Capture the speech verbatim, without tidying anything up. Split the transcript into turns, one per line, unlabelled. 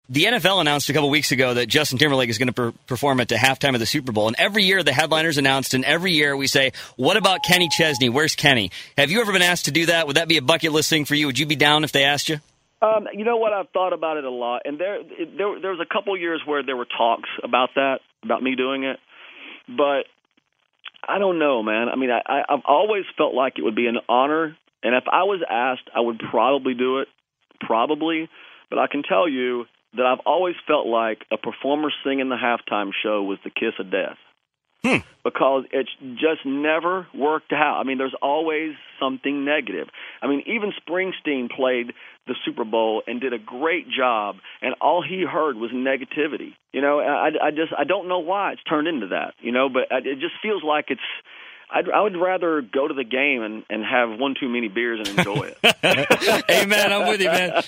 The N F L announced a couple weeks ago that Justin Timberlake is going to per- perform at the halftime of the Super Bowl. And every year the headliner's announced, and every year we say, what about Kenny Chesney? Where's Kenny? Have you ever been asked to do that? Would that be a bucket list thing for you? Would you be down if they asked you?
Um, you know what? I've thought about it a lot. And there, there, there was a couple years where there were talks about that, about me doing it. But I don't know, man. I mean, I, I, I've always felt like it would be an honor. And if I was asked, I would probably do it. Probably. But I can tell you that I've always felt like a performer singing the halftime show was the kiss of death.
Hmm.
Because it's just never worked out. I mean, there's always something negative. I mean, even Springsteen played the Super Bowl and did a great job, and all he heard was negativity. You know, I, I just I don't know why it's turned into that, you know, but it just feels like it's I'd, I would rather go to the game and, and have one too many beers and enjoy it.
Amen. I'm with you, man.